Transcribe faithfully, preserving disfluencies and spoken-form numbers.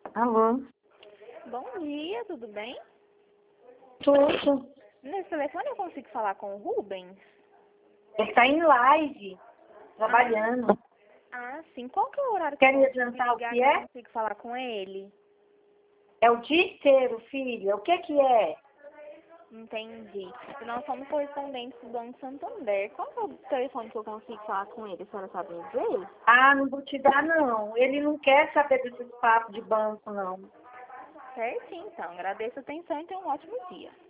Alô? Bom dia, tudo bem? Tudo. Nesse telefone eu consigo falar com o Rubens? Ele tá em live, trabalhando. Ah, sim. Qual que é o horário que Quer eu me consigo adiantar o ligar que que eu é? consigo falar com ele? É o dia inteiro, filha. O que que é? Entendi. Nós somos correspondentes do Banco Santander. Qual que é o telefone que eu consigo falar com ele? A senhora sabe me dizer? Ah, não vou te dar, não. Ele não quer saber desses papos de banco, não. Certinho, então. Agradeço a atenção e tenha um ótimo dia.